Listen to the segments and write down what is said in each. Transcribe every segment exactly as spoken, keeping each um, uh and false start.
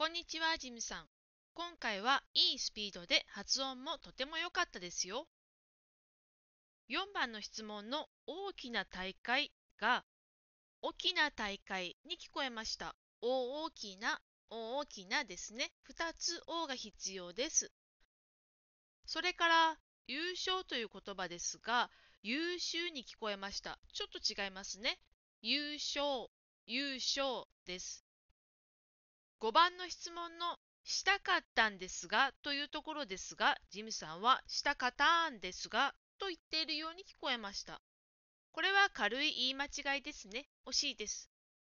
こんにちは、ジムさん。今回はいいスピードで発音もとても良かったですよ。よんばんの質問の大きな大会が大きな大会に聞こえました。大きな、大きなですね。ふたつ O が必要です。それから優勝という言葉ですが、優秀に聞こえました。ちょっと違いますね。優勝、優勝です。ごばんの質問のしたかったんですがというところですが、ジムさんはしたかったんですがと言っているように聞こえました。これは軽い言い間違いですね。惜しいです。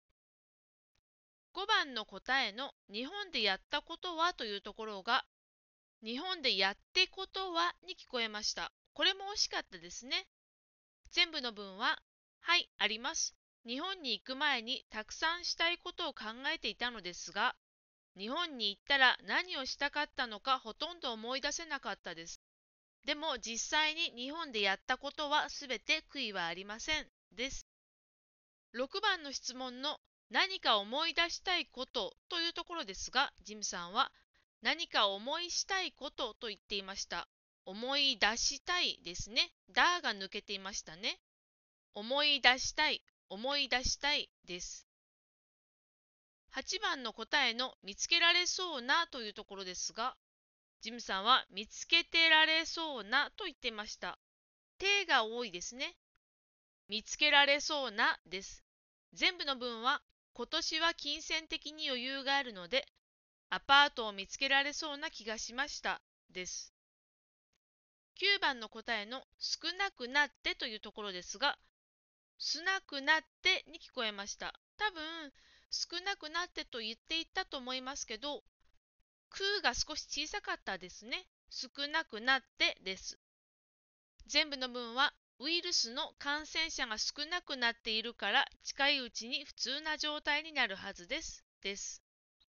ごばんの答えの日本でやったことはというところが、日本でやってことはに聞こえました。これも惜しかったですね。全部の文は、はい、あります。日本に行く前にたくさんしたいことを考えていたのですが、日本に行ったら何をしたかったのかほとんど思い出せなかったです。でも実際に日本でやったことはすべて悔いはありません。です。ろくばんの質問の何か思い出したいことというところですが、ジムさんは何か思いしたいことと言っていました。思い出したいですね。だが抜けていましたね。思い出したい、思い出したいです。はちばんの答えの見つけられそうなというところですが、ジムさんは見つけてられそうなと言っていました。手が多いですね。見つけられそうなです。全部の文は今年は金銭的に余裕があるのでアパートを見つけられそうな気がしましたです。きゅうばんの答えの少なくなってというところですが、少なくなってに聞こえました。多分少なくなってと言っていたと思いますけど、空が少し小さかったですね。少なくなってです。全部の文はウイルスの感染者が少なくなっているから近いうちに普通な状態になるはずです。です。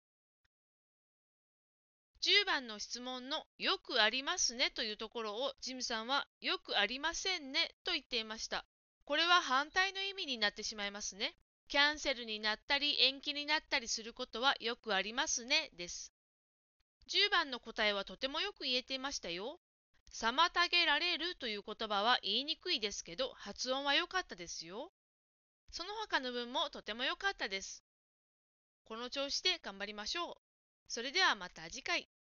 じゅうばんの質問のよくありますねというところをジムさんはよくありませんねと言っていました。これは反対の意味になってしまいますね。キャンセルになったり延期になったりすることはよくありますねです。じゅうばんの答えはとてもよく言えていましたよ。妨げられるという言葉は言いにくいですけど、発音は良かったですよ。その他の文もとても良かったです。この調子で頑張りましょう。それではまた次回。